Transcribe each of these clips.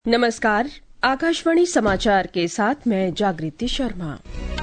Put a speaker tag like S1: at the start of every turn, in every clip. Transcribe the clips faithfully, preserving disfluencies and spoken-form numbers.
S1: नमस्कार, आकाशवाणी समाचार के साथ मैं जागृति शर्मा।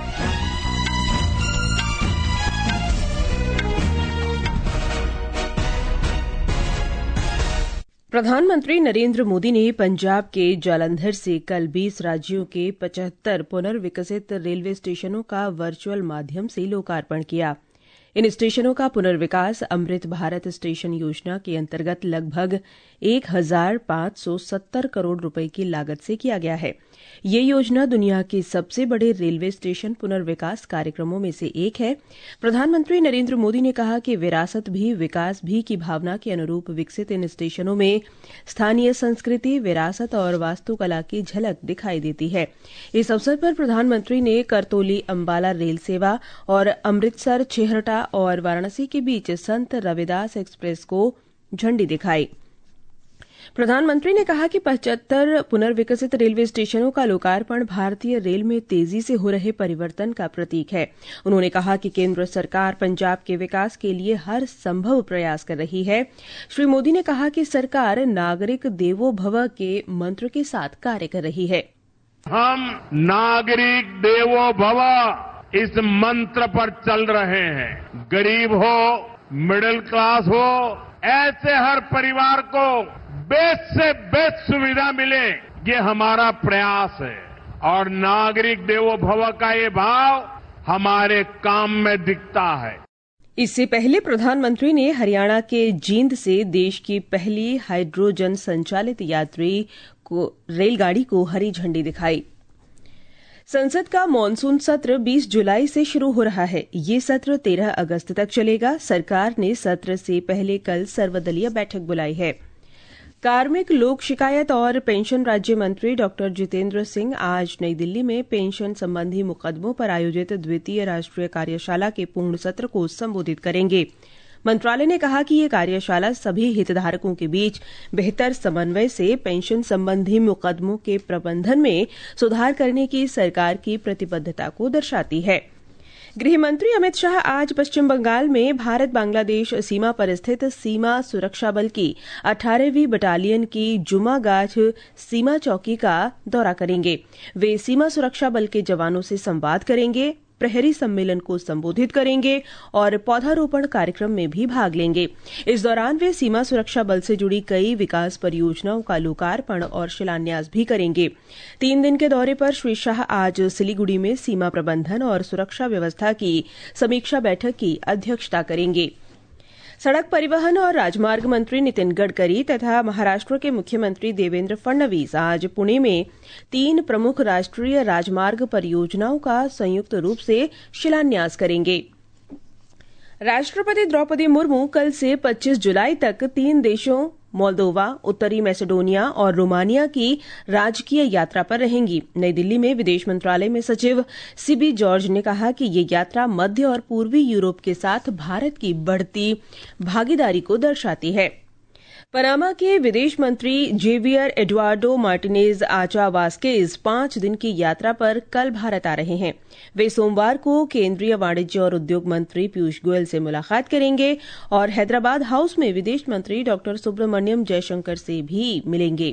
S1: प्रधानमंत्री नरेंद्र मोदी ने पंजाब के जालंधर से कल बीस राज्यों के पचहत्तर पुनर्विकसित रेलवे स्टेशनों का वर्चुअल माध्यम से लोकार्पण किया। इन स्टेशनों का पुनर्विकास अमृत भारत स्टेशन योजना के अंतर्गत लगभग एक हजार पांच सौ सत्तर करोड़ रुपए की लागत से किया गया है। ये योजना दुनिया के सबसे बड़े रेलवे स्टेशन पुनर्विकास कार्यक्रमों में से एक है। प्रधानमंत्री नरेंद्र मोदी ने कहा कि विरासत भी विकास भी की भावना के अनुरूप विकसित इन स्टेशनों में स्थानीय संस्कृति, विरासत और वास्तुकला की झलक दिखाई देती है। इस अवसर पर प्रधानमंत्री ने करतौली अंबाला रेल सेवा और अमृतसर छेहरटा और वाराणसी के बीच संत रविदास एक्सप्रेस को झंडी दिखाई। प्रधानमंत्री ने कहा कि पचहत्तर पुनर्विकसित रेलवे स्टेशनों का लोकार्पण भारतीय रेल में तेजी से हो रहे परिवर्तन का प्रतीक है। उन्होंने कहा कि केंद्र सरकार पंजाब के विकास के लिए हर संभव प्रयास कर रही है। श्री मोदी ने कहा कि सरकार नागरिक देवो भव के मंत्र के साथ कार्य कर रही है।
S2: हम नागरिक देवो भव इस मंत्र पर चल रहे हैं। गरीब हो, मिडिल क्लास हो, ऐसे हर परिवार को बेस्ट से बेस्ट सुविधा मिले, ये हमारा प्रयास है। और नागरिक देवो भव का ये भाव हमारे काम में दिखता है।
S1: इससे पहले प्रधानमंत्री ने हरियाणा के जींद से देश की पहली हाइड्रोजन संचालित यात्री को रेलगाड़ी को हरी झंडी दिखाई। संसद का मानसून सत्र बीस जुलाई से शुरू हो रहा है। ये सत्र तेरह अगस्त तक चलेगा। सरकार ने सत्र से पहले कल सर्वदलीय बैठक बुलाई है। कार्मिक, लोक शिकायत और पेंशन राज्य मंत्री डॉक्टर जितेंद्र सिंह आज नई दिल्ली में पेंशन संबंधी मुकदमों पर आयोजित द्वितीय राष्ट्रीय कार्यशाला के पूर्ण सत्र को संबोधित करेंगे। मंत्रालय ने कहा कि ये कार्यशाला सभी हितधारकों के बीच बेहतर समन्वय से पेंशन संबंधी मुकदमों के प्रबंधन में सुधार करने की सरकार की प्रतिबद्धता को दर्शाती है। गृह मंत्री अमित शाह आज पश्चिम बंगाल में भारत बांग्लादेश सीमा पर स्थित सीमा सुरक्षा बल की अठारहवीं बटालियन की जुमागाछ सीमा चौकी का दौरा करेंगे। वे सीमा सुरक्षा बल के जवानों से संवाद करेंगे, प्रहरी सम्मेलन को संबोधित करेंगे और पौधारोपण कार्यक्रम में भी भाग लेंगे। इस दौरान वे सीमा सुरक्षा बल से जुड़ी कई विकास परियोजनाओं का लोकार्पण और शिलान्यास भी करेंगे। तीन दिन के दौरे पर श्री शाह आज सिलीगुड़ी में सीमा प्रबंधन और सुरक्षा व्यवस्था की समीक्षा बैठक की अध्यक्षता करेंगे। सड़क परिवहन और राजमार्ग मंत्री नितिन गडकरी तथा महाराष्ट्र के मुख्यमंत्री देवेंद्र फडणवीस आज पुणे में तीन प्रमुख राष्ट्रीय राजमार्ग परियोजनाओं का संयुक्त रूप से शिलान्यास करेंगे। राष्ट्रपति द्रौपदी मुर्मू कल से पच्चीस जुलाई तक तीन देशों मोल्दोवा, उत्तरी मैसेडोनिया और रोमानिया की राजकीय यात्रा पर रहेंगी। नई दिल्ली में विदेश मंत्रालय में सचिव सीबी जॉर्ज ने कहा कि ये यात्रा मध्य और पूर्वी यूरोप के साथ भारत की बढ़ती भागीदारी को दर्शाती है। पनामा के विदेश मंत्री Javier Eduardo Martinez Acha Vasquez पांच दिन की यात्रा पर कल भारत आ रहे हैं। वे सोमवार को केंद्रीय वाणिज्य और उद्योग मंत्री पीयूष गोयल से मुलाकात करेंगे और हैदराबाद हाउस में विदेश मंत्री डॉक्टर सुब्रमण्यम जयशंकर से भी मिलेंगे।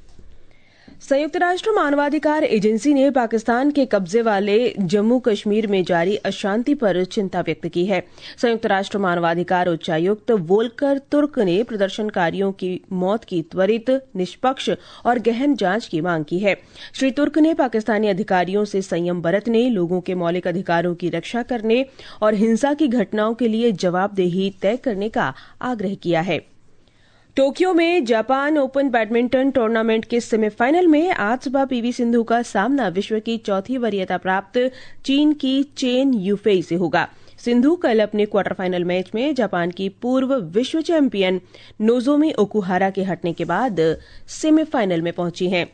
S1: संयुक्त राष्ट्र मानवाधिकार एजेंसी ने पाकिस्तान के कब्जे वाले जम्मू कश्मीर में जारी अशांति पर चिंता व्यक्त की है। संयुक्त राष्ट्र मानवाधिकार उच्चायुक्त वोल्कर तुर्क ने प्रदर्शनकारियों की मौत की त्वरित, निष्पक्ष और गहन जांच की मांग की है। श्री तुर्क ने पाकिस्तानी अधिकारियों से संयम बरतने, लोगों के मौलिक अधिकारों की रक्षा करने और हिंसा की घटनाओं के लिए जवाबदेही तय करने का आग्रह किया है। टोक्यो में जापान ओपन बैडमिंटन टूर्नामेंट के सेमीफाइनल में आज सुबह पीवी सिंधु का सामना विश्व की चौथी वरीयता प्राप्त चीन की चेन यूफेई से होगा। सिंधु कल अपने क्वार्टर फाइनल मैच में जापान की पूर्व विश्व चैंपियन नोजोमी ओकुहारा के हटने के बाद सेमीफाइनल में पहुंची हैं।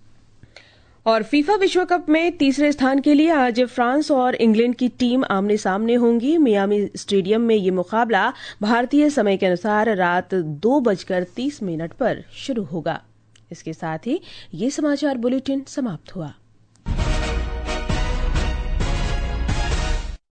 S1: और फीफा विश्व कप में तीसरे स्थान के लिए आज फ्रांस और इंग्लैंड की टीम आमने सामने होंगी। मियामी स्टेडियम में ये मुकाबला भारतीय समय के अनुसार रात दो बजकर तीस मिनट पर शुरू होगा। इसके साथ ही ये समाचार बुलेटिन समाप्त हुआ।